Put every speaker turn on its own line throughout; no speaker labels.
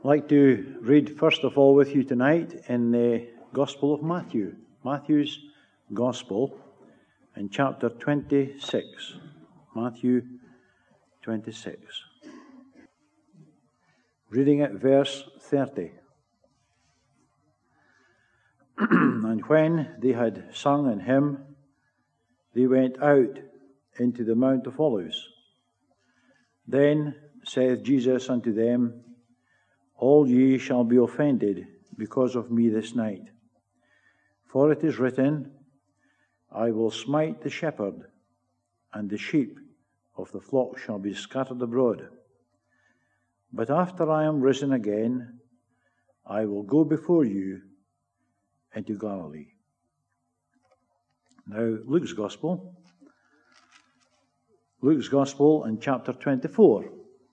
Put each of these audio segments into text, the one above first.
I'd like to read first of all with you tonight in the Gospel of Matthew. Matthew's Gospel in chapter 26. Matthew 26. Reading at verse 30. And when they had sung an hymn, they went out into the Mount of Olives. Then saith Jesus unto them, All ye shall be offended because of me this night. For it is written, I will smite the shepherd, and the sheep of the flock shall be scattered abroad. But after I am risen again, I will go before you into Galilee. Now, Luke's Gospel in chapter 24.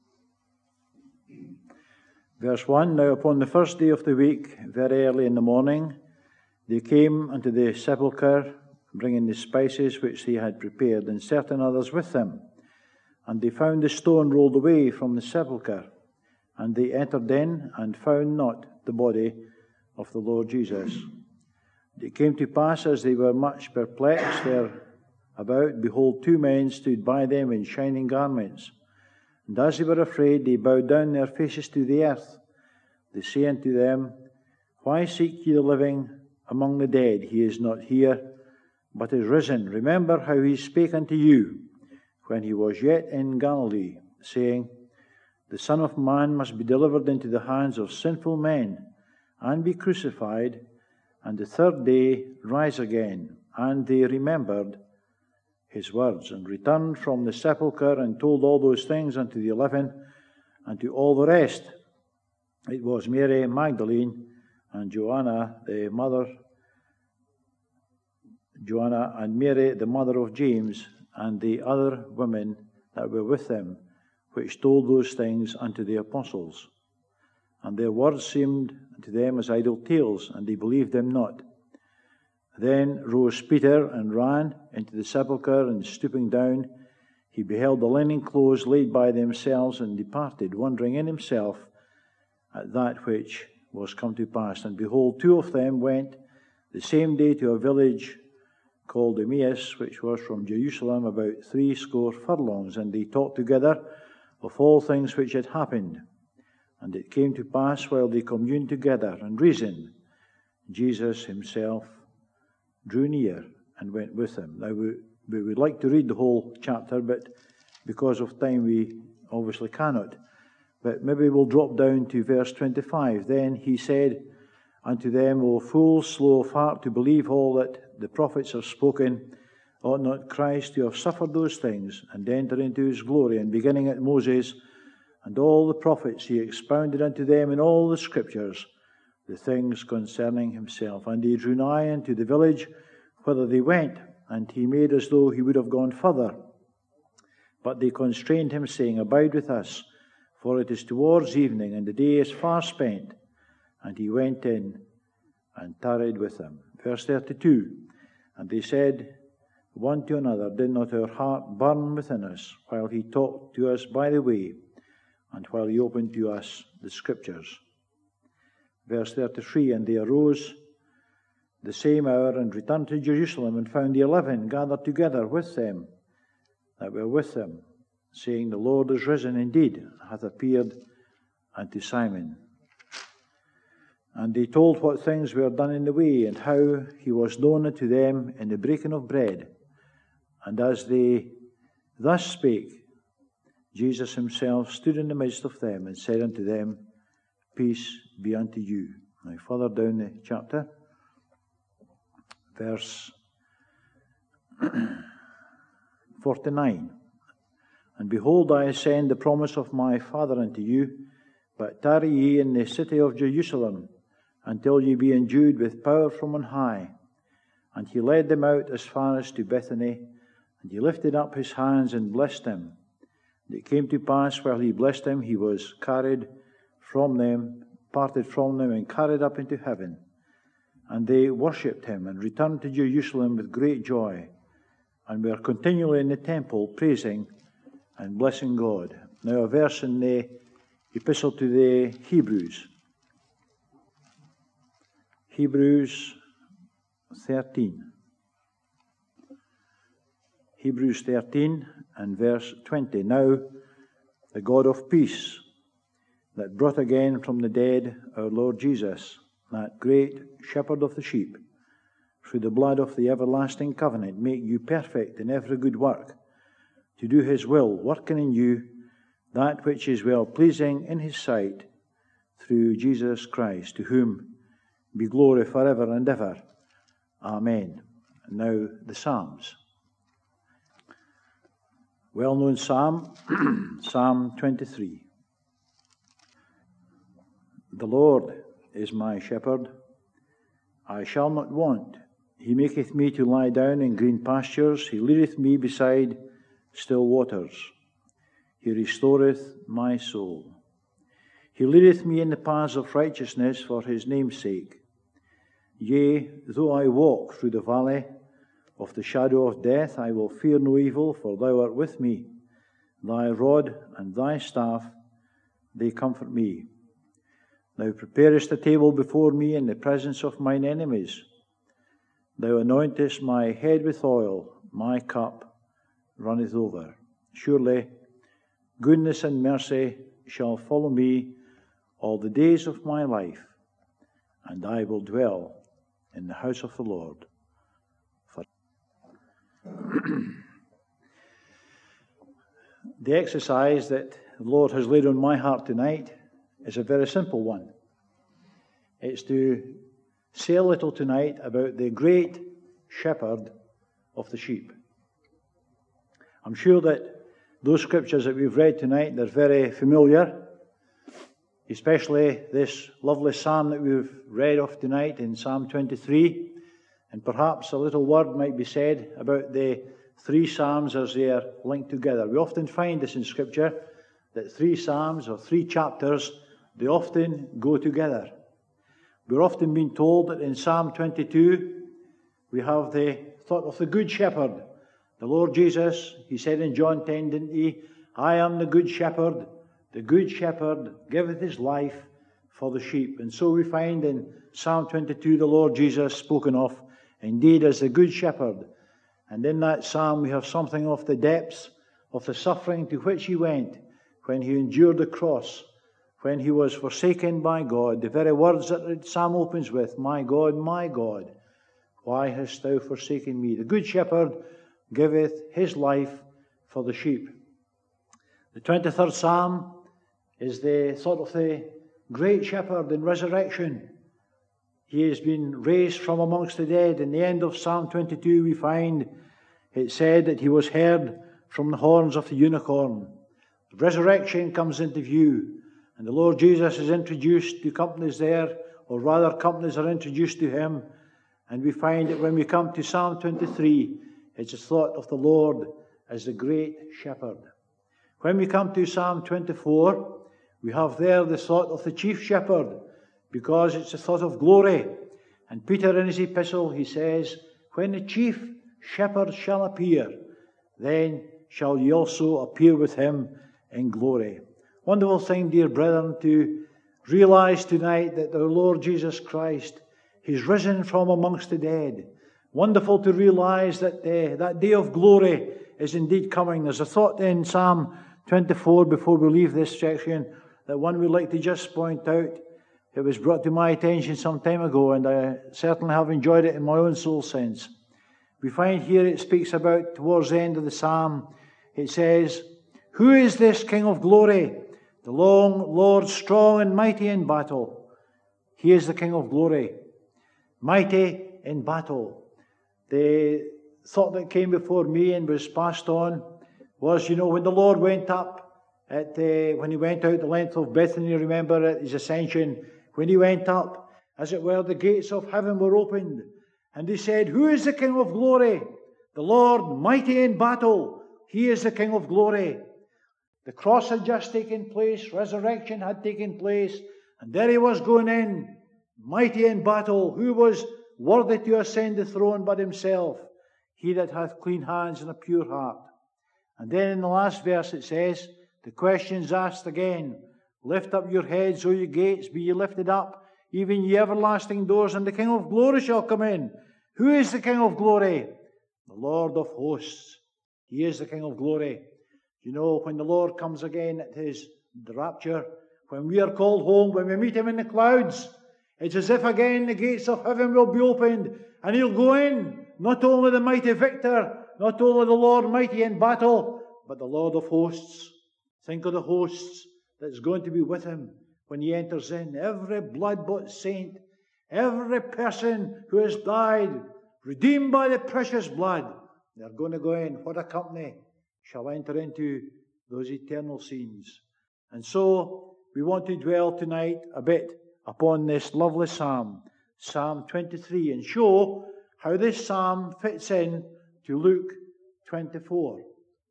Verse 1, Now upon the first day of the week, very early in the morning, they came unto the sepulchre, bringing the spices which they had prepared, and certain others with them. And they found the stone rolled away from the sepulchre. And they entered in, and found not the body of the Lord Jesus. It came to pass, as they were much perplexed thereabout, behold, two men stood by them in shining garments. And as they were afraid, they bowed down their faces to the earth. They say unto them, Why seek ye the living among the dead? He is not here, but is risen. Remember how he spake unto you, when he was yet in Galilee, saying, The Son of Man must be delivered into the hands of sinful men, and be crucified, and the third day rise again. And they remembered his words, and returned from the sepulchre, and told all those things unto the 11, and to all the rest. It was Mary Magdalene, and Joanna, and Mary the mother of James, and the other women that were with them, which told those things unto the apostles. And their words seemed to them as idle tales, and they believed them not. Then rose Peter, and ran into the sepulchre, and stooping down, he beheld the linen clothes laid by themselves, and departed, wondering in himself at that which was come to pass. And behold, two of them went the same day to a village called Emmaus, which was from Jerusalem about 80 furlongs, and they talked together of all things which had happened. And it came to pass, while they communed together and reasoned, Jesus himself drew near and went with them. Now, we would like to read the whole chapter, but because of time we obviously cannot. But maybe we'll drop down to verse 25. Then he said unto them, O fools, slow of heart to believe all that the prophets have spoken, ought not Christ to have suffered those things, and enter into his glory? And beginning at Moses and all the prophets, he expounded unto them in all the scriptures the things concerning himself. And he drew nigh unto the village whither they went, and he made as though he would have gone further. But they constrained him, saying, Abide with us, for it is towards evening, and the day is far spent. And he went in and tarried with them. Verse 32, And they said one to another, Did not our heart burn within us, while he talked to us by the way, and while he opened to us the scriptures? Verse 33, And they arose the same hour, and returned to Jerusalem, and found the 11 gathered together with them that were with them, saying, The Lord is risen indeed, and hath appeared unto Simon. And they told what things were done in the way, and how he was known unto them in the breaking of bread. And as they thus spake, Jesus himself stood in the midst of them, and said unto them, Peace be unto you. Now further down the chapter, verse 49. And behold, I send the promise of my Father unto you, but tarry ye in the city of Jerusalem, until ye be endued with power from on high. And he led them out as far as to Bethany, and he lifted up his hands and blessed them. And it came to pass, while he blessed them, he was parted from them, and carried up into heaven. And they worshipped him, and returned to Jerusalem with great joy, and were continually in the temple, praising and blessing God. Now a verse in the Epistle to the Hebrews. Hebrews 13. Hebrews 13 and verse 20. Now, the God of peace, that brought again from the dead our Lord Jesus, that great shepherd of the sheep, through the blood of the everlasting covenant, make you perfect in every good work, to do his will, working in you that which is well-pleasing in his sight, through Jesus Christ, to whom be glory forever and ever. Amen. And now the Psalms. Well-known Psalm, Psalm 23. The Lord is my shepherd, I shall not want. He maketh me to lie down in green pastures. He leadeth me beside still waters. He restoreth my soul. He leadeth me in the paths of righteousness for his name's sake. Yea, though I walk through the valley of the shadow of death, I will fear no evil, for thou art with me. Thy rod and thy staff, they comfort me. Thou preparest a table before me in the presence of mine enemies. Thou anointest my head with oil, my cup runneth over. Surely goodness and mercy shall follow me all the days of my life, and I will dwell in the house of the Lord. The exercise that the Lord has laid on my heart tonight is a very simple one. It's to say a little tonight about the great shepherd of the sheep. I'm sure that those scriptures that we've read tonight, they're very familiar, especially this lovely psalm that we've read of tonight in Psalm 23. And perhaps a little word might be said about the three psalms as they are linked together. We often find this in Scripture, that three psalms or three chapters, they often go together. We're often being told that in Psalm 22, we have the thought of the Good Shepherd. The Lord Jesus, he said in John 10, didn't he? I am the Good Shepherd. The Good Shepherd giveth his life for the sheep. And so we find in Psalm 22, the Lord Jesus spoken of, indeed, as the Good Shepherd. And in that psalm we have something of the depths of the suffering to which he went when he endured the cross, when he was forsaken by God. The very words that the psalm opens with, my God, why hast thou forsaken me? The Good Shepherd giveth his life for the sheep. The 23rd psalm is the thought of the great shepherd in resurrection. He has been raised from amongst the dead. In the end of Psalm 22 we find it said that he was heard from the horns of the unicorn. Resurrection comes into view, and the Lord Jesus is introduced to companies there, or rather companies are introduced to him, and we find that when we come to Psalm 23, it's a thought of the Lord as the great shepherd. When we come to Psalm 24, we have there the thought of the chief shepherd, because it's a thought of glory. And Peter in his epistle, he says, when the chief shepherd shall appear, then shall ye also appear with him in glory. Wonderful thing, dear brethren, to realize tonight that the Lord Jesus Christ, he's risen from amongst the dead. Wonderful to realize that that day of glory is indeed coming. There's a thought in Psalm 24, before we leave this section, that one would like to just point out. It was brought to my attention some time ago, and I certainly have enjoyed it in my own soul since. We find here it speaks about, towards the end of the psalm, it says, who is this King of glory? The long Lord, strong and mighty in battle. He is the King of glory, mighty in battle. The thought that came before me and was passed on was, when the Lord went up, when he went out the length of Bethany, remember at his ascension, when he went up, as it were, the gates of heaven were opened. And he said, who is the King of glory? The Lord, mighty in battle. He is the King of glory. The cross had just taken place. Resurrection had taken place. And there he was going in, mighty in battle. Who was worthy to ascend the throne but himself? He that hath clean hands and a pure heart. And then in the last verse it says, the question's asked again, Lift up your heads, O ye gates, be ye lifted up, even ye everlasting doors, and the King of glory shall come in. Who is the King of glory? The Lord of hosts. He is the King of glory. You know, when the Lord comes again at the rapture, when we are called home, when we meet him in the clouds, it's as if again the gates of heaven will be opened, and he'll go in, not only the mighty victor, not only the Lord mighty in battle, but the Lord of hosts. Think of the hosts that's going to be with him when he enters in. Every blood-bought saint, every person who has died, redeemed by the precious blood, they're going to go in. What a company shall enter into those eternal scenes. And so we want to dwell tonight a bit upon this lovely psalm, Psalm 23, and show how this psalm fits in to Luke 24.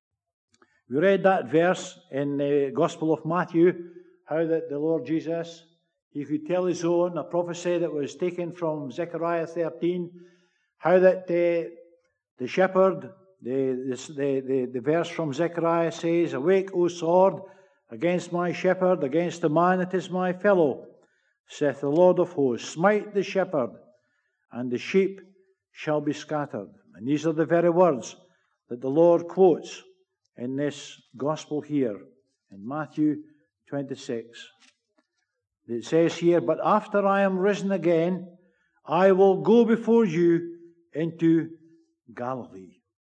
We read that verse in the Gospel of Matthew, how that the Lord Jesus, he could tell his own, a prophecy that was taken from Zechariah 13, how that the shepherd, the verse from Zechariah says, "Awake, O sword, against my shepherd, against the man that is my fellow, saith the Lord of hosts, smite the shepherd, and the sheep shall be scattered." And these are the very words that the Lord quotes in this gospel here, in Matthew 26. It says here, "But after I am risen again, I will go before you into Galilee."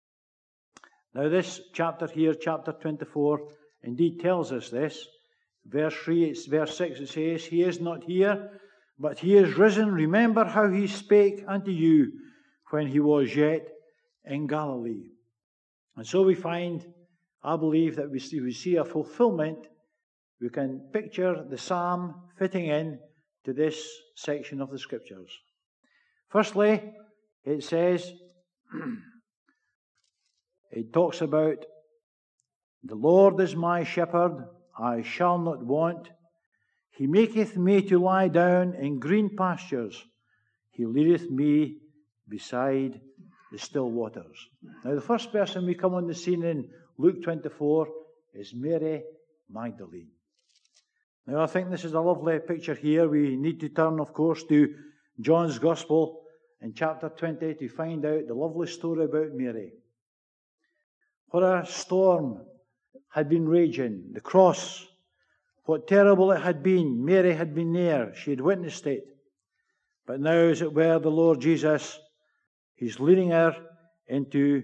Now this chapter here, chapter 24, indeed tells us this. Verse 6, it says, "He is not here, but he is risen. Remember how he spake unto you when he was yet in Galilee." And so we find, I believe, that we see a fulfillment. We can picture the psalm fitting in to this section of the Scriptures. Firstly, it says, it talks about, "The Lord is my shepherd, I shall not want. He maketh me to lie down in green pastures. He leadeth me beside the still waters." Now the first person we come on the scene in Luke 24 is Mary Magdalene. Now I think this is a lovely picture here. We need to turn, of course, to John's Gospel in chapter 20 to find out the lovely story about Mary. What a storm had been raging. The cross, what terrible it had been. Mary had been there. She had witnessed it. But now, as it were, the Lord Jesus, he's leading her into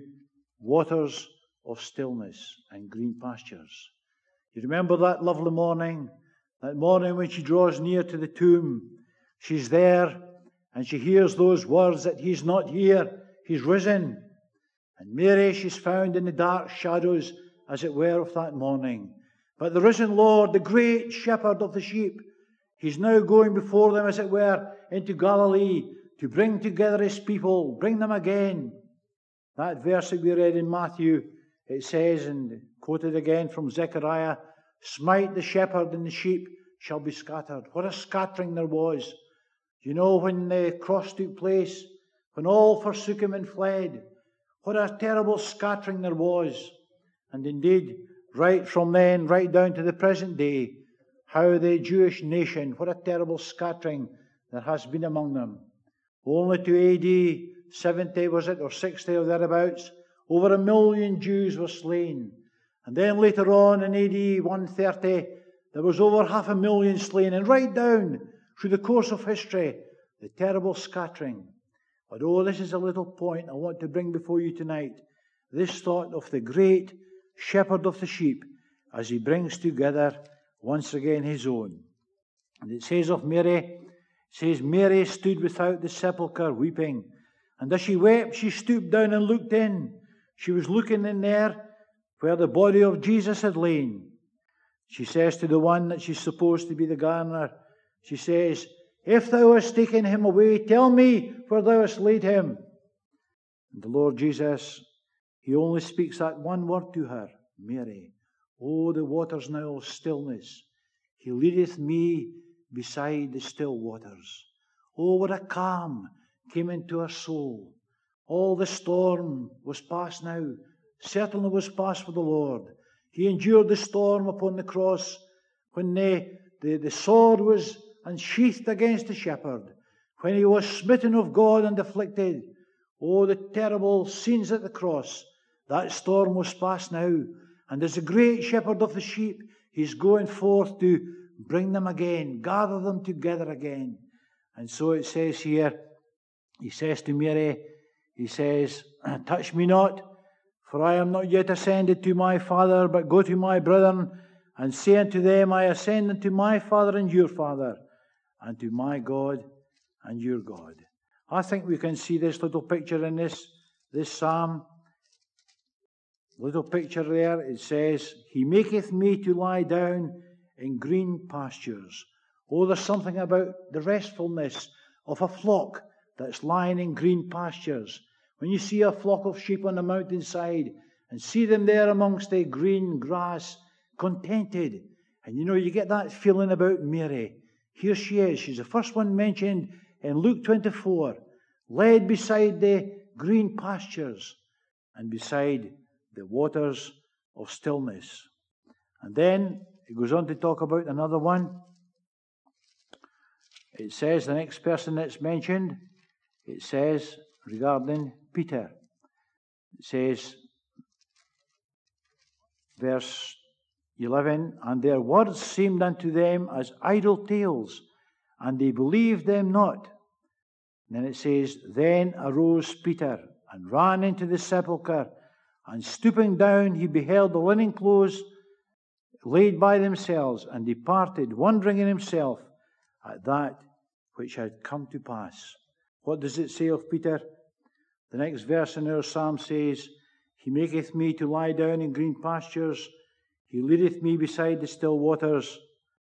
waters of stillness and green pastures. You remember that lovely morning? That morning when she draws near to the tomb. She's there and she hears those words that he's not here, he's risen. And Mary, she's found in the dark shadows, as it were, of that morning. But the risen Lord, the great shepherd of the sheep, he's now going before them, as it were, into Galilee to bring together his people, bring them again. That verse that we read in Matthew, it says, and quoted again from Zechariah, "Smite the shepherd and the sheep shall be scattered." What a scattering there was. You know, when the cross took place, when all forsook him and fled, what a terrible scattering there was. And indeed, right from then, right down to the present day, how the Jewish nation, what a terrible scattering there has been among them. Only to AD 70, was it, or 60 or thereabouts, over 1 million Jews were slain. And then later on in AD 130, there was over 500,000 slain. And right down through the course of history, the terrible scattering. But this is a little point I want to bring before you tonight. This thought of the great shepherd of the sheep as he brings together once again his own. And it says of Mary, Mary stood without the sepulchre weeping. And as she wept, she stooped down and looked in. She was looking in there where the body of Jesus had lain. She says to the one that she's supposed to be the gardener, she says, "If thou hast taken him away, tell me where thou hast laid him." And the Lord Jesus, he only speaks that one word to her, "Mary." Oh, the waters now of stillness. He leadeth me beside the still waters. Oh, what a calm came into her soul. All the storm was past now. Certainly was past for the Lord. He endured the storm upon the cross when the the sword was unsheathed against the shepherd, when he was smitten of God and afflicted. Oh, the terrible scenes at the cross. That storm was past now. And as the great shepherd of the sheep, he's going forth to bring them again, gather them together again. And so it says here, he says to Mary, he says, touch me not, for I am not yet ascended to my Father, but go to my brethren, and say unto them, I ascend unto my Father and your Father, and to my God and your God. I think we can see this little picture in this psalm. Little picture there, it says, He maketh me to lie down in green pastures. Oh, there's something about the restfulness of a flock that's lying in green pastures. When you see a flock of sheep on the mountainside and see them there amongst the green grass, contented. And you get that feeling about Mary. Here she is. She's the first one mentioned in Luke 24, led beside the green pastures and beside the waters of stillness. And then it goes on to talk about another one. It says, the next person that's mentioned, it says regarding Peter. It says, verse 11, and their words seemed unto them as idle tales, and they believed them not. And then it says, then arose Peter, and ran into the sepulchre, and stooping down, he beheld the linen clothes laid by themselves, and departed, wondering in himself at that which had come to pass. What does it say of Peter? The next verse in our psalm says, He maketh me to lie down in green pastures. He leadeth me beside the still waters.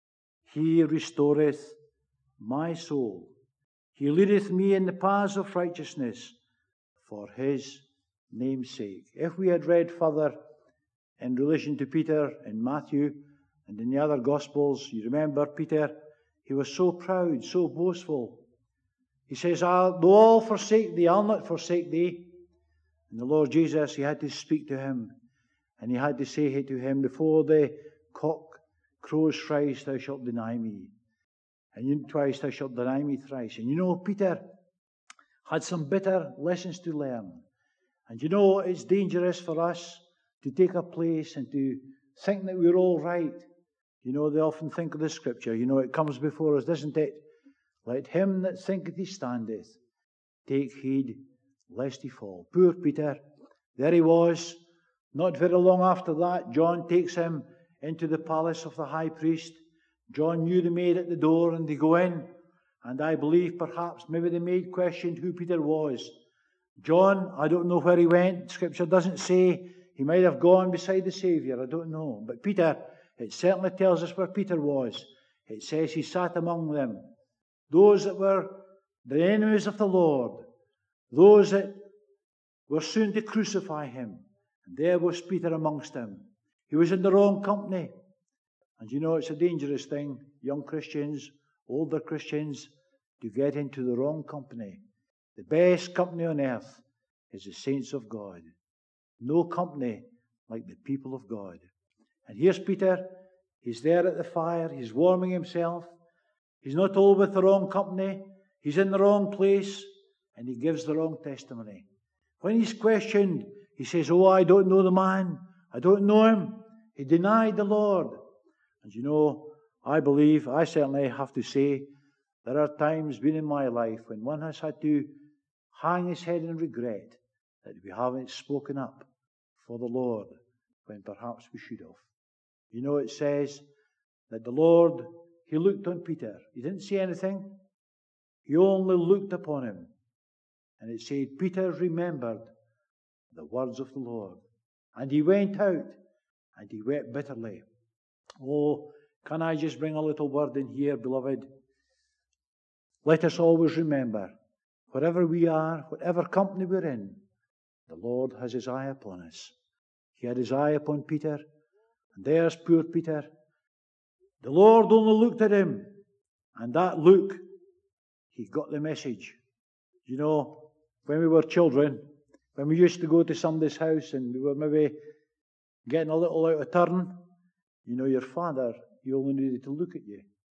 He restoreth my soul. He leadeth me in the paths of righteousness for His name's sake. If we had read further in relation to Peter in Matthew and in the other Gospels, you remember Peter, he was so proud, so boastful. He says, though all forsake thee, I'll not forsake thee. And the Lord Jesus, he had to speak to him. And he had to say to him, before the cock crows thrice, thou shalt deny me. And twice thou shalt deny me thrice. And Peter had some bitter lessons to learn. And it's dangerous for us to take a place and to think that we're all right. They often think of the scripture. It comes before us, doesn't it? Let him that thinketh he standeth take heed lest he fall. Poor Peter, there he was. Not very long after that, John takes him into the palace of the high priest. John knew the maid at the door, and they go in. And I believe perhaps maybe the maid questioned who Peter was. John, I don't know where he went. Scripture doesn't say. He might have gone beside the Saviour. I don't know. But Peter, it certainly tells us where Peter was. It says he sat among them. Those that were the enemies of the Lord. Those that were soon to crucify him. And there was Peter amongst them. He was in the wrong company. And it's a dangerous thing, young Christians, older Christians, to get into the wrong company. The best company on earth is the saints of God. No company like the people of God. And here's Peter. He's there at the fire. He's warming himself. He's not all with the wrong company. He's in the wrong place. And he gives the wrong testimony. When he's questioned, he says, I don't know the man. I don't know him. He denied the Lord. And I certainly have to say, there are times been in my life when one has had to hang his head in regret that we haven't spoken up for the Lord when perhaps we should have. It says that the Lord, He looked on Peter. He didn't say anything. He only looked upon him. And it said, Peter remembered the words of the Lord. And he went out and he wept bitterly. Oh, can I just bring a little word in here, beloved? Let us always remember, wherever we are, whatever company we're in, the Lord has His eye upon us. He had His eye upon Peter, and there's poor Peter. The Lord only looked at him, and that look, he got the message. When we were children, when we used to go to somebody's house and we were maybe getting a little out of turn, your father, he only needed to look at you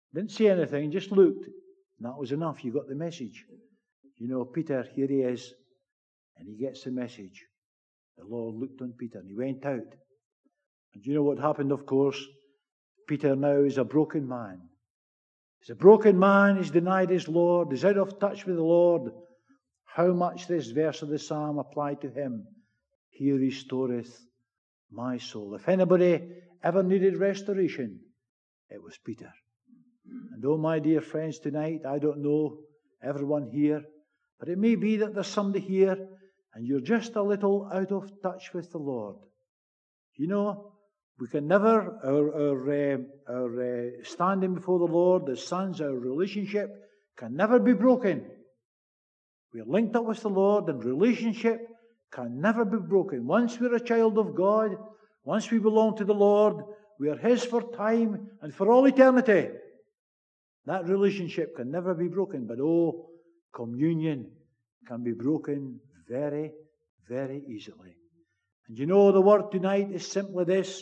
Didn't say anything, just looked. And that was enough. You got the message. You know, Peter, here he is. And he gets the message. The Lord looked on Peter and he went out. And you know what happened, of course? Peter now is a broken man. He's a broken man. He's denied his Lord. He's out of touch with the Lord. How much this verse of the psalm applied to him. He restoreth my soul. If anybody ever needed restoration, it was Peter. And oh, my dear friends, tonight, I don't know everyone here, but it may be that there's somebody here and you're just a little out of touch with the Lord. You know, we can never, our standing before the Lord as sons, our relationship can never be broken. We're linked up with the Lord, and relationship can never be broken. Once we're a child of God, once we belong to the Lord, we are His for time and for all eternity. That relationship can never be broken, but oh, communion can be broken very, very easily. And you know, the word tonight is simply this: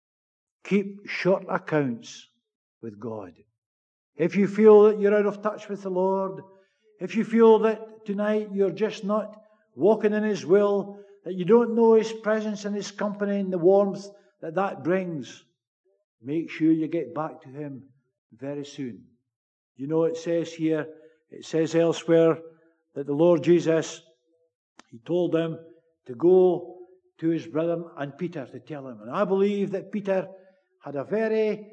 keep short accounts with God. If you feel that you're out of touch with the Lord, if you feel that tonight you're just not walking in His will, that you don't know His presence and His company and the warmth that that brings, make sure you get back to Him very soon. You know, it says here, it says elsewhere that the Lord Jesus, He told them to go to His brethren and Peter to tell him. And I believe that Peter had a very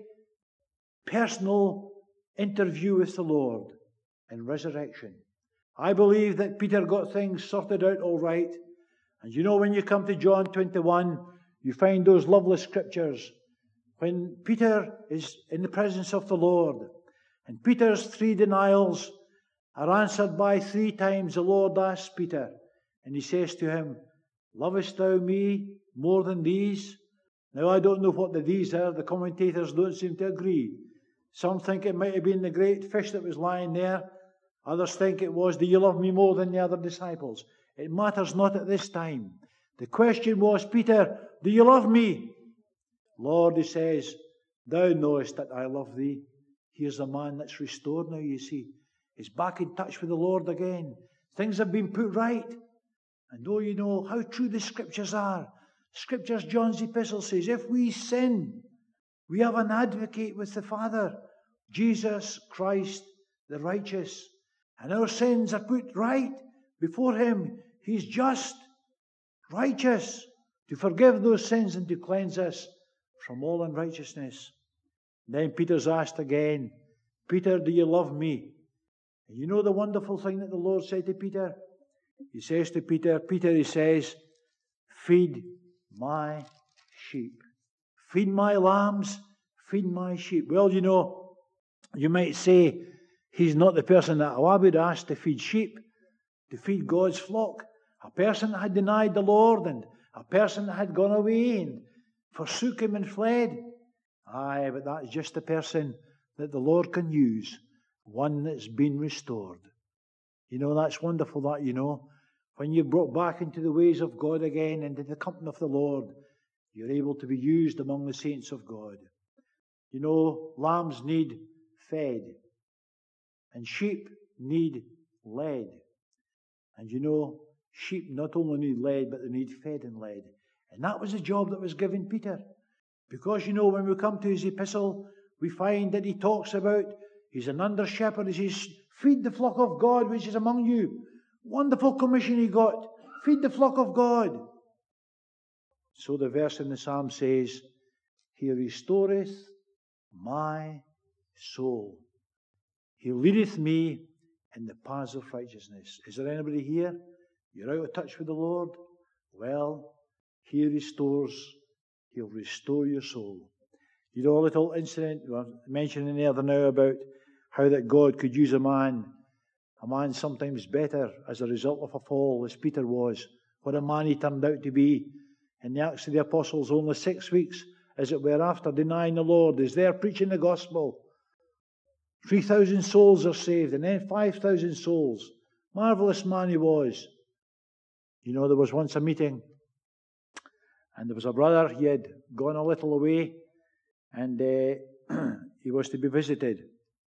personal interview with the Lord in resurrection. I believe that Peter got things sorted out all right. And you know, when you come to John 21, you find those lovely scriptures. When Peter is in the presence of the Lord, and Peter's 3 denials are answered by 3 times, the Lord asks Peter, and He says to him, lovest thou me more than these? Now, I don't know what the these are. The commentators don't seem to agree. Some think it might have been the great fish that was lying there. Others think it was, do you love me more than the other disciples? It matters not at this time. The question was, Peter, do you love me? Lord, He says, thou knowest that I love thee. Here's a man that's restored now, you see. He's back in touch with the Lord again. Things have been put right. And oh, you know how true the Scriptures are. Scriptures, John's epistle says, if we sin, we have an advocate with the Father, Jesus Christ the righteous. And our sins are put right before Him. He's just, righteous, to forgive those sins and to cleanse us from all unrighteousness. Then Peter's asked again, Peter, do you love me? And you know the wonderful thing that the Lord said to Peter? He says to Peter, He says, feed my sheep. Feed my lambs, feed my sheep. Well, you know, you might say he's not the person that I would ask to feed sheep, to feed God's flock. A person that had denied the Lord and a person that had gone away and forsook Him and fled. Aye, but that's just the person that the Lord can use, one that's been restored. You know, that's wonderful that, you know. When you're brought back into the ways of God again, into the company of the Lord, you're able to be used among the saints of God. You know, lambs need fed, and sheep need led. And you know, sheep not only need led, but they need fed and led. And that was the job that was given Peter. Because, you know, when we come to his epistle, we find that he talks about, he's an under shepherd. He says, feed the flock of God which is among you. Wonderful commission he got. Feed the flock of God. So the verse in the psalm says, He restoreth my soul. He leadeth me in the paths of righteousness. Is there anybody here? You're out of touch with the Lord? Well, He restores. He'll restore your soul. You know, a little incident we were mentioning the other now about how that God could use a man sometimes better as a result of a fall, as Peter was. What a man he turned out to be. In the Acts of the Apostles, only 6 weeks, as it were, after denying the Lord, is there preaching the gospel. 3,000 souls are saved, and then 5,000 souls. Marvelous man he was. You know, there was once a meeting, and there was a brother, he had gone a little away, and he was to be visited.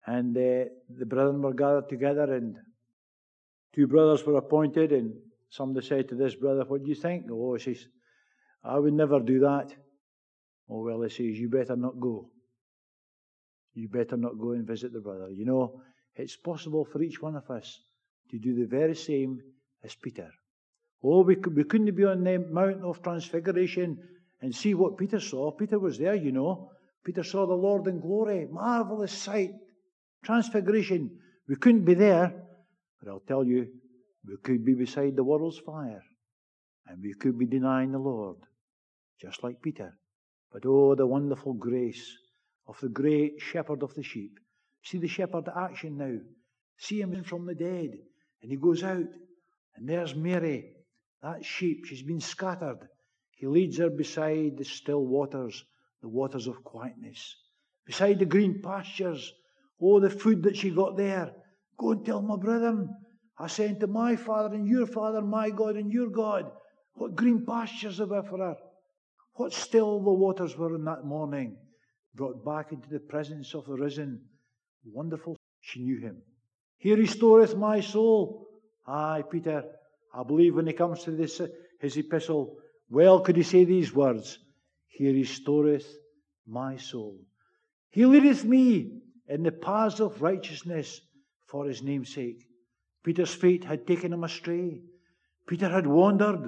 And the brethren were gathered together, and 2 brothers were appointed, and somebody said to this brother, "What do you think?" Oh, he says, "I would never do that." Oh, well, he says, "You better not go. You better not go and visit the brother." You know, it's possible for each one of us to do the very same as Peter. Oh, we couldn't be on the Mount of Transfiguration and see what Peter saw. Peter was there, you know. Peter saw the Lord in glory. Marvelous sight. Transfiguration. We couldn't be there. But I'll tell you, we could be beside the world's fire. And we could be denying the Lord. Just like Peter. But oh, the wonderful grace of the great shepherd of the sheep. See the shepherd action now. See him from the dead. And he goes out. And there's Mary. That sheep, she's been scattered. He leads her beside the still waters, the waters of quietness. Beside the green pastures. Oh, the food that she got there. Go and tell my brethren, I sent to my Father and your Father, my God and your God. What green pastures there were for her. What still the waters were in that morning. Brought back into the presence of the risen. Wonderful. She knew him. He restoreth my soul. Aye, Peter, I believe when he comes to his epistle, well could he say these words. He restoreth my soul. He leadeth me in the paths of righteousness for his name's sake. Peter's feet had taken him astray. Peter had wandered.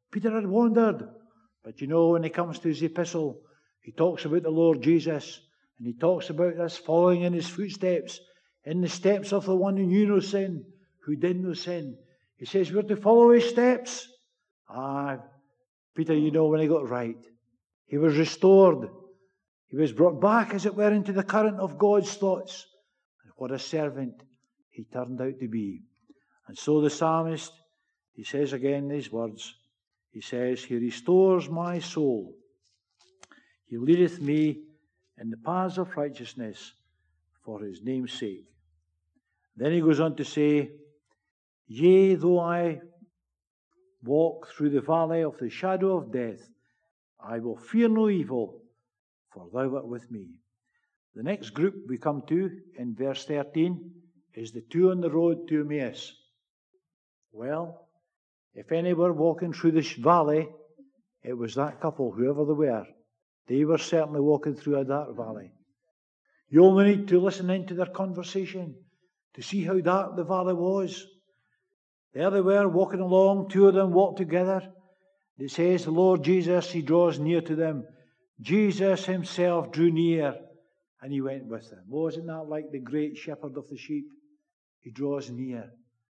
But you know, when he comes to his epistle, he talks about the Lord Jesus, and he talks about us following in his footsteps, in the steps of the one who knew no sin, who did no sin. He says we're to follow his steps. Peter, you know, when he got right, he was restored. He was brought back, as it were, into the current of God's thoughts. And what a servant he turned out to be. And so the psalmist, he says again these words. He says, He restores my soul. He leadeth me in the paths of righteousness for his name's sake. Then he goes on to say, Yea, though I walk through the valley of the shadow of death, I will fear no evil, for thou art with me. The next group we come to in verse 13 is the 2 on the road to Emmaus. Well, if any were walking through this valley, it was that couple, whoever they were. They were certainly walking through a dark valley. You only need to listen into their conversation to see how dark the valley was. There they were walking along, 2 of them walked together. It says the Lord Jesus, he draws near to them. Jesus himself drew near and he went with them. Wasn't that like the great shepherd of the sheep? He draws near.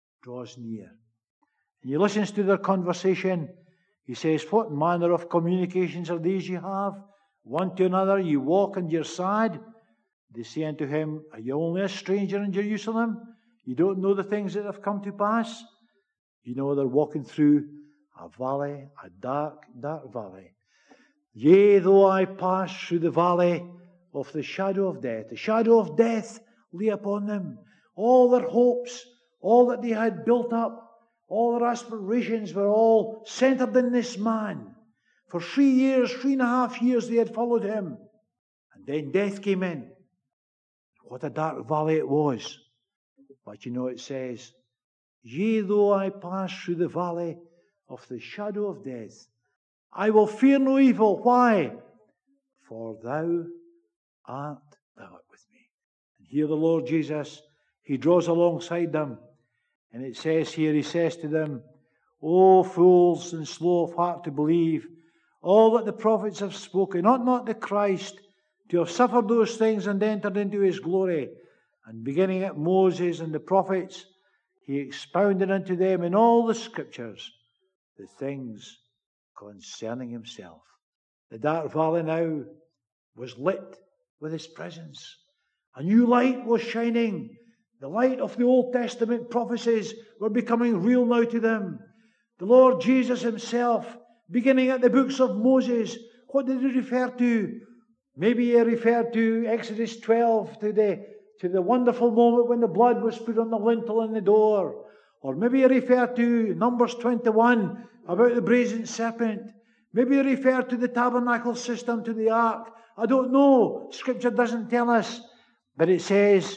And he listens to their conversation. He says, What manner of communications are these you have? One to another, you walk and you're sad. They say unto him, Are you only a stranger in Jerusalem? You don't know the things that have come to pass? You know, they're walking through a valley, a dark, dark valley. Yea, though I pass through the valley of the shadow of death. The shadow of death lay upon them. All their hopes, all that they had built up, all their aspirations were all centered in this man. For 3 years, 3.5 years, they had followed him. And then death came in. What a dark valley it was. But you know, it says, Yea, though I pass through the valley of the shadow of death, I will fear no evil. Why? For thou art with me. And here the Lord Jesus, he draws alongside them. And it says here, he says to them, O fools and slow of heart to believe all that the prophets have spoken. Ought not the Christ to have suffered those things and entered into his glory? And beginning at Moses and the prophets, he expounded unto them in all the scriptures the things concerning himself. The dark valley now was lit with his presence. A new light was shining. The light of the Old Testament prophecies were becoming real now to them. The Lord Jesus himself, beginning at the books of Moses, what did he refer to? Maybe he referred to Exodus 12, to the wonderful moment when the blood was put on the lintel and the door. Or maybe he referred to Numbers 21 about the brazen serpent. Maybe he referred to the tabernacle system, to the ark. I don't know. Scripture doesn't tell us. But it says,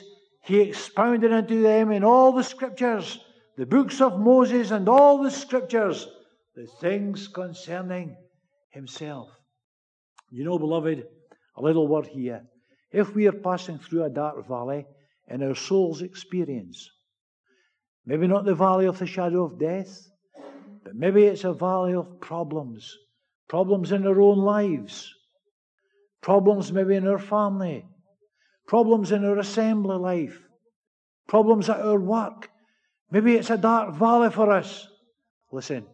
He expounded unto them in all the Scriptures, the books of Moses and all the Scriptures, the things concerning himself. You know, beloved, a little word here. If we are passing through a dark valley in our soul's experience, maybe not the valley of the shadow of death, but maybe it's a valley of problems. Problems in our own lives. Problems maybe in our family. Problems in our assembly life. Problems at our work. Maybe it's a dark valley for us. Listen,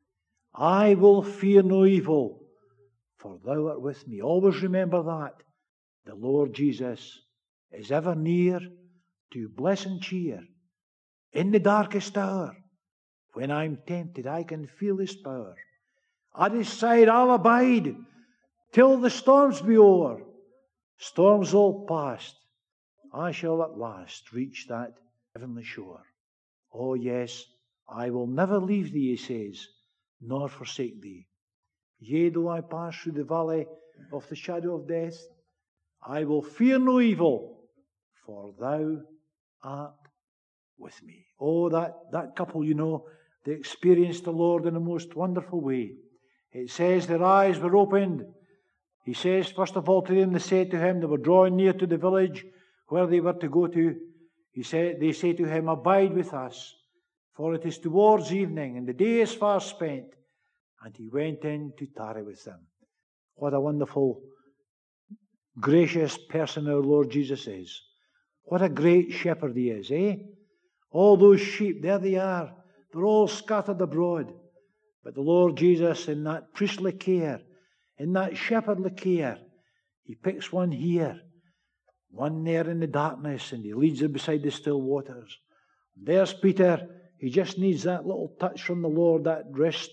I will fear no evil, for thou art with me. Always remember that. The Lord Jesus is ever near to bless and cheer. In the darkest hour, when I'm tempted, I can feel His power. At His side I'll abide till the storms be o'er. Storms all past, I shall at last reach that heavenly shore. Oh yes, I will never leave thee, he says, nor forsake thee. Yea, though I pass through the valley of the shadow of death, I will fear no evil, for thou art with me. Oh, that couple, you know, they experienced the Lord in a most wonderful way. It says their eyes were opened. He says, first of all, to them, they said to him, they were drawing near to the village where they were to go to. They say to him, abide with us, for it is towards evening, and the day is far spent. And he went in to tarry with them. What a wonderful, gracious person our Lord Jesus is. What a great shepherd He is, eh? All those sheep, there they are. They're all scattered abroad. But the Lord Jesus, in that priestly care, in that shepherdly care, He picks one here, one there in the darkness, and He leads them beside the still waters. And there's Peter. He just needs that little touch from the Lord, that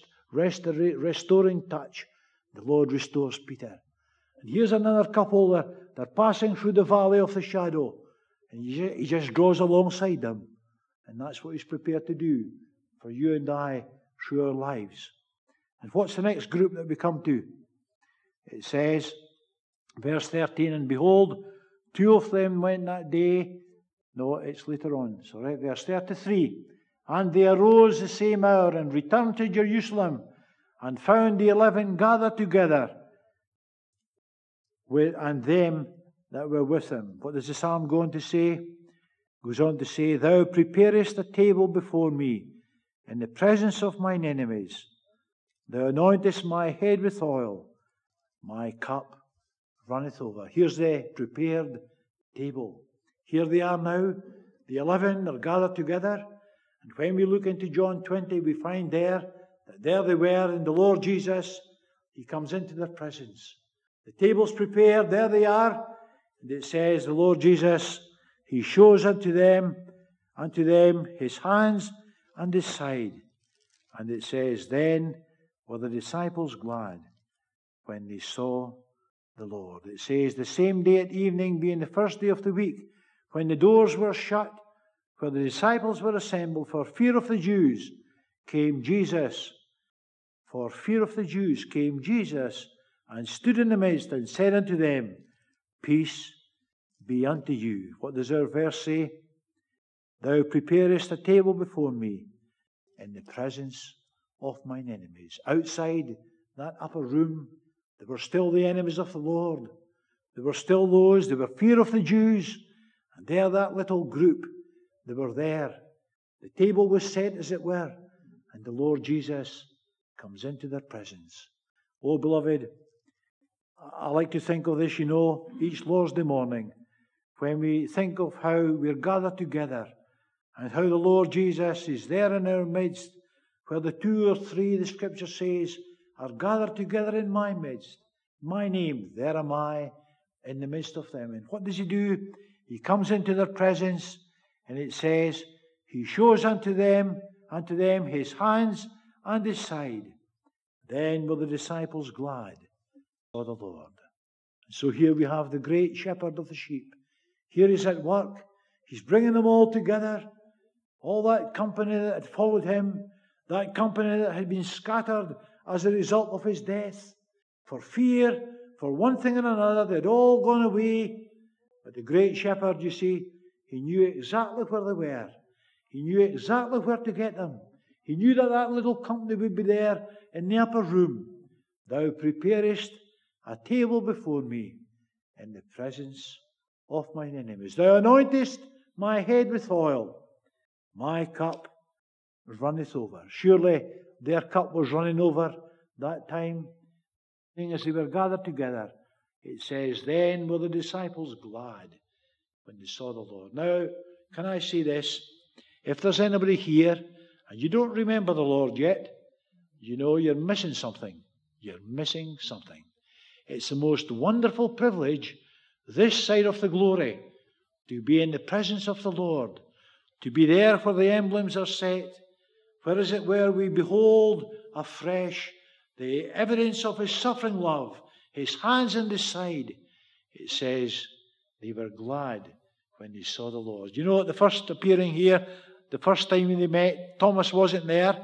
restoring touch. The Lord restores Peter. And here's another couple. They're passing through the valley of the shadow. And He just goes alongside them. And that's what He's prepared to do for you and I through our lives. And what's the next group that we come to? It says, verse 13, and behold, two of them went that day. No, it's later on. So right, verse 33. And they arose the same hour and returned to Jerusalem and found the 11 gathered together and them that were with them. What does the psalm go on to say? Goes on to say, Thou preparest a table before me in the presence of mine enemies. Thou anointest my head with oil. My cup runneth over. Here's the prepared table. Here they are now. The 11 are gathered together. And when we look into John 20, we find there that there they were in the Lord Jesus. He comes into their presence. The table's prepared. There they are. And it says the Lord Jesus, He shows unto them His hands and His side. And it says, Then were the disciples glad when they saw the Lord. It says, the same day at evening, being the first day of the week, when the doors were shut, where the disciples were assembled for fear of the Jews, came Jesus. For fear of the Jews came Jesus and stood in the midst and said unto them, Peace be unto you. What does our verse say? Thou preparest a table before me in the presence of mine enemies. Outside that upper room, there were still the enemies of the Lord. There were still those, they were fear of the Jews. And there, that little group, they were there. The table was set, as it were, and the Lord Jesus comes into their presence. Oh, beloved, I like to think of this, each Lord's Day morning, when we think of how we're gathered together and how the Lord Jesus is there in our midst, where the 2 or 3, the Scripture says, are gathered together in my midst. My name, there am I in the midst of them. And what does He do? He comes into their presence, and it says, He shows unto them His hands and His side. Then were the disciples glad for the Lord. And so here we have the great shepherd of the sheep. Here He's at work. He's bringing them all together. All that company that had followed Him, that company that had been scattered as a result of His death, for fear, for one thing or another, they'd all gone away. But the great shepherd, you see, He knew exactly where they were. He knew exactly where to get them. He knew that that little company would be there in the upper room. Thou preparest a table before me in the presence of mine enemies. Thou anointest my head with oil. My cup runneth over. Surely their cup was running over that time. As they were gathered together, it says, then were the disciples glad when they saw the Lord. Now, can I say this? If there's anybody here and you don't remember the Lord yet, you know you're missing something. You're missing something. It's the most wonderful privilege this side of the glory to be in the presence of the Lord, to be there where the emblems are set, where is it where we behold afresh the evidence of His suffering love, His hands in the side. It says they were glad when they saw the Lord. You know, at the first appearing here, the first time they met, Thomas wasn't there.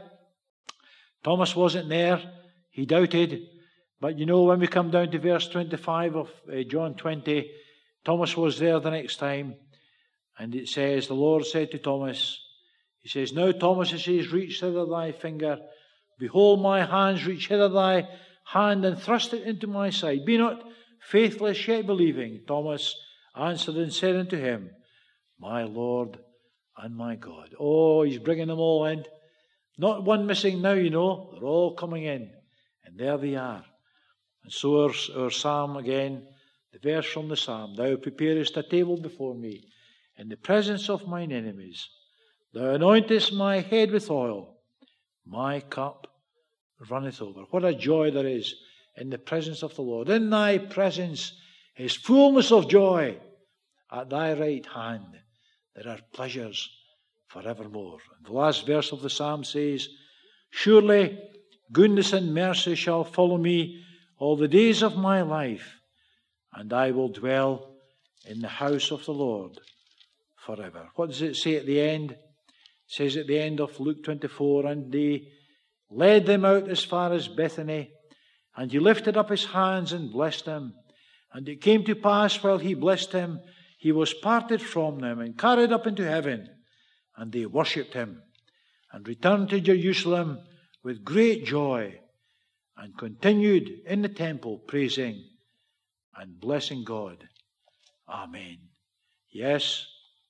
Thomas wasn't there. He doubted. But you know, when we come down to verse 25 of John 20, Thomas was there the next time. And it says, the Lord said to Thomas, He says, now Thomas, He says, reach hither thy finger. Behold my hands, reach hither thy hand, and thrust it into my side. Be not faithless, yet believing. Thomas answered and said unto Him, my Lord and my God. Oh, He's bringing them all in. Not one missing now, you know. They're all coming in. And there they are. And so our psalm again, the verse from the psalm, Thou preparest a table before me in the presence of mine enemies. Thou anointest my head with oil. My cup runneth over. What a joy there is in the presence of the Lord. In thy presence is fullness of joy. At thy right hand there are pleasures forevermore. And the last verse of the psalm says, surely goodness and mercy shall follow me all the days of my life, and I will dwell in the house of the Lord forever. What does it say at the end? It says at the end of Luke 24, and they led them out as far as Bethany, and He lifted up His hands and blessed them. And it came to pass, while He blessed him, He was parted from them and carried up into heaven. And they worshipped Him, and returned to Jerusalem with great joy, and continued in the temple praising and blessing God. Amen. Yes,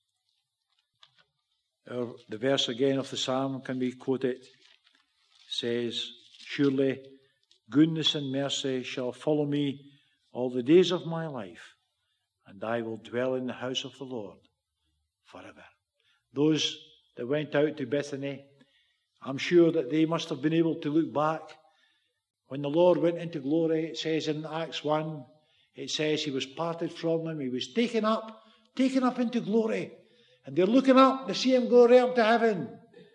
the verse again of the psalm can be quoted. It says, surely goodness and mercy shall follow me all the days of my life, and I will dwell in the house of the Lord forever. Those that went out to Bethany, I'm sure that they must have been able to look back. When the Lord went into glory, it says in Acts 1, it says He was parted from them. He was taken up into glory. And they're looking up to see Him go right up to heaven.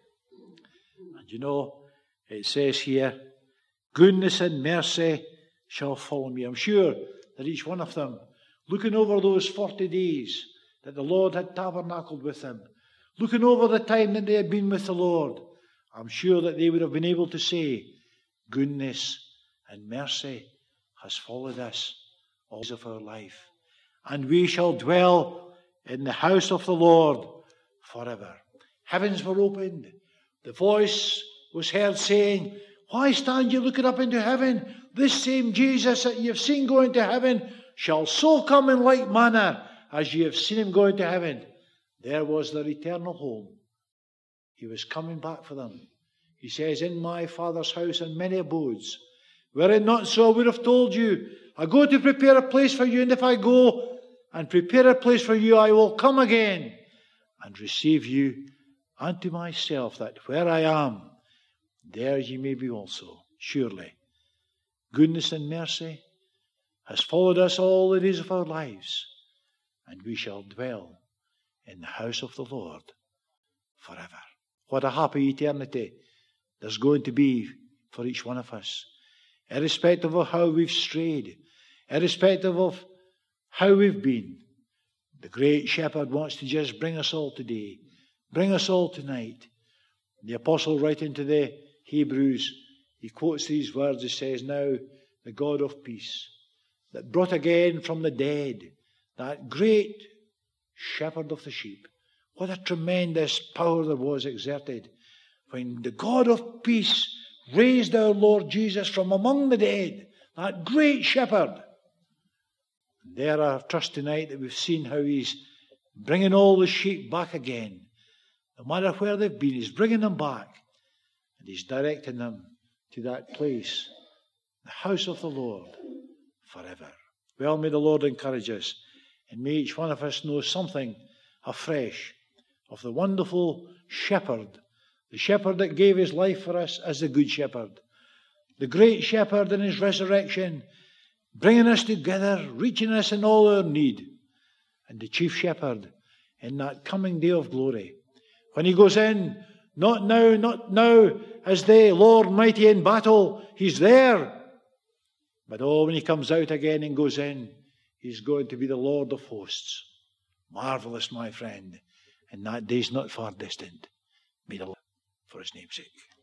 And you know, it says here, goodness and mercy shall follow me. I'm sure that each one of them, looking over those 40 days that the Lord had tabernacled with them, looking over the time that they had been with the Lord, I'm sure that they would have been able to say, goodness and mercy has followed us all of our life, and we shall dwell in the house of the Lord forever. Heavens were opened. The voice was heard saying, why stand you looking up into heaven? This same Jesus that you have seen go into heaven shall so come in like manner as you have seen Him go into heaven. There was their eternal home. He was coming back for them. He says, in my Father's house are many abodes. Were it not so, I would have told you, I go to prepare a place for you, and if I go and prepare a place for you, I will come again and receive you unto myself, that where I am, there ye may be also. Surely, goodness and mercy has followed us all the days of our lives, and we shall dwell in the house of the Lord forever. What a happy eternity there's going to be for each one of us, irrespective of how we've strayed, irrespective of how we've been. The great shepherd wants to just bring us all today, bring us all tonight. The apostle writing to the Hebrews, he quotes these words. He says, now the God of peace, that brought again from the dead that great shepherd of the sheep. What a tremendous power there was exerted when the God of peace raised our Lord Jesus from among the dead, that great shepherd. And there I trust tonight that we've seen how he's bringing all the sheep back again. No matter where they've been, he's bringing them back. And he's directing them to that place, the house of the Lord, forever. Well, may the Lord encourage us, and may each one of us know something afresh of the wonderful shepherd, the shepherd that gave his life for us as the good shepherd, the great shepherd in his resurrection, bringing us together, reaching us in all our need, and the chief shepherd in that coming day of glory, when he goes in, not now as the Lord mighty in battle, he's there. But when he comes out again and goes in, he's going to be the Lord of hosts. Marvelous, my friend. And that day's not far distant. May the Lord for his name's sake.